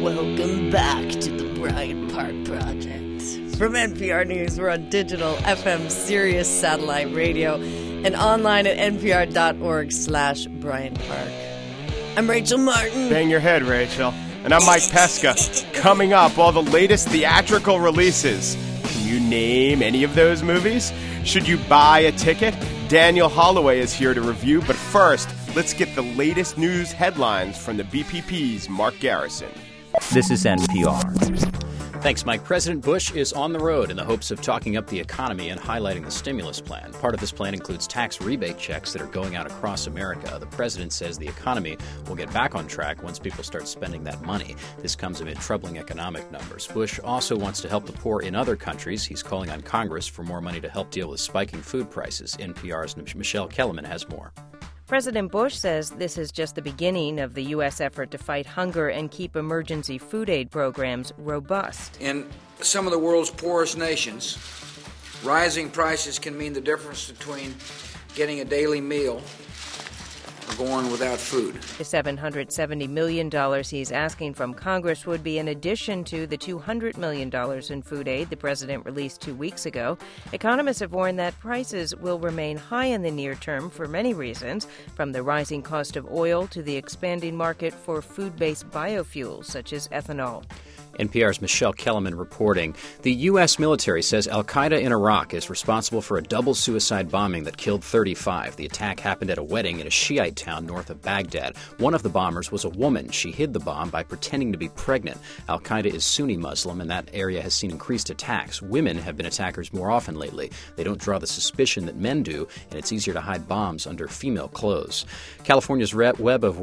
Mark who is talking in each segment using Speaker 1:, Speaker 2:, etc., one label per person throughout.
Speaker 1: Welcome back to the Bryant Park Project. From NPR News, we're on digital, FM, Sirius satellite radio, and online at npr.org/Bryant Park. I'm Rachel Martin.
Speaker 2: Bang your head, Rachel. And I'm Mike Pesca. Coming up, all the latest theatrical releases. Can you name any of those movies? Should you buy a ticket? Daniel Holloway is here to review, but first, let's get the latest news headlines from the BPP's Mark Garrison.
Speaker 3: This is NPR.
Speaker 4: Thanks, Mike. President Bush is on the road in the hopes of talking up the economy and highlighting the stimulus plan. Part of this plan includes tax rebate checks that are going out across America. The president says the economy will get back on track once people start spending that money. This comes amid troubling economic numbers. Bush also wants to help the poor in other countries. He's calling on Congress for more money to help deal with spiking food prices. NPR's Michelle Kellerman has more.
Speaker 5: President Bush says this is just the beginning of the U.S. effort to fight hunger and keep emergency food aid programs robust.
Speaker 6: In some of the world's poorest nations, rising prices can mean the difference between getting a daily meal or going without food.
Speaker 5: The $770 million he's asking from Congress would be in addition to the $200 million in food aid the president released 2 weeks ago. Economists have warned that prices will remain high in the near term for many reasons, from the rising cost of oil to the expanding market for food-based biofuels such as ethanol.
Speaker 4: NPR's Michelle Kellerman reporting. The U.S. military says al-Qaeda in Iraq is responsible for a double suicide bombing that killed 35. The attack happened at a wedding in a Shiite town north of Baghdad. One of the bombers was a woman. She hid the bomb by pretending to be pregnant. Al-Qaeda is Sunni Muslim, and that area has seen increased attacks. Women have been attackers more often lately. They don't draw the suspicion that men do, and it's easier to hide bombs under female clothes. California's web of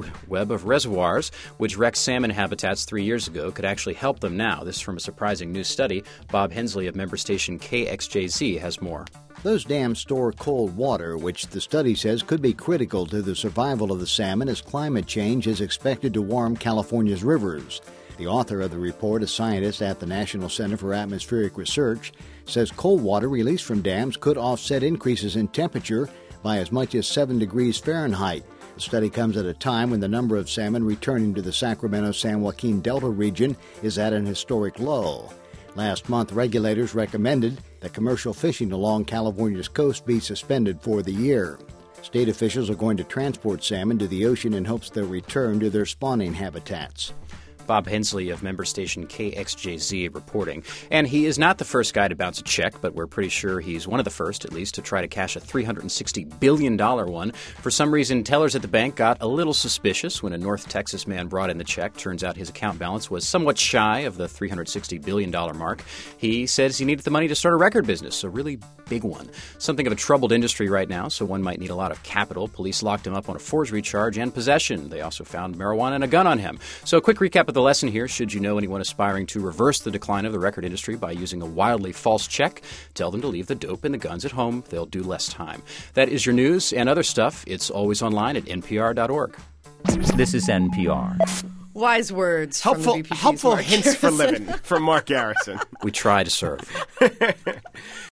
Speaker 4: reservoirs, which wrecked salmon habitats 3 years ago, could actually help them now. This is from a surprising new study. Bob Hensley of member station KXJZ has more.
Speaker 7: Those dams store cold water, which the study says could be critical to the survival of the salmon as climate change is expected to warm California's rivers. The author of the report, a scientist at the National Center for Atmospheric Research, says cold water released from dams could offset increases in temperature by as much as 7 degrees Fahrenheit. The study comes at a time when the number of salmon returning to the Sacramento-San Joaquin Delta region is at an historic low. Last month, regulators recommended that commercial fishing along California's coast be suspended for the year. State officials are going to transport salmon to the ocean in hopes they'll return to their spawning habitats.
Speaker 4: Bob Hensley of member station KXJZ reporting. And he is not the first guy to bounce a check, but we're pretty sure he's one of the first, at least, to try to cash a $360 billion one. For some reason, tellers at the bank got a little suspicious when a North Texas man brought in the check. Turns out his account balance was somewhat shy of the $360 billion mark. He says he needed the money to start a record business, a really big one. Something of a troubled industry right now, so one might need a lot of capital. Police locked him up on a forgery charge and possession. They also found marijuana and a gun on him. So a quick recap of the lesson here. Should you know anyone aspiring to reverse the decline of the record industry by using a wildly false check, tell them to leave the dope and the guns at home. They'll do less time. That is your news and other stuff. It's always online at npr.org.
Speaker 3: This is NPR.
Speaker 1: Wise words
Speaker 2: Helpful,
Speaker 1: from the BPP's
Speaker 2: helpful
Speaker 1: Mark
Speaker 2: hints for
Speaker 1: Garrison.
Speaker 2: living from Mark Garrison.
Speaker 4: We try to serve.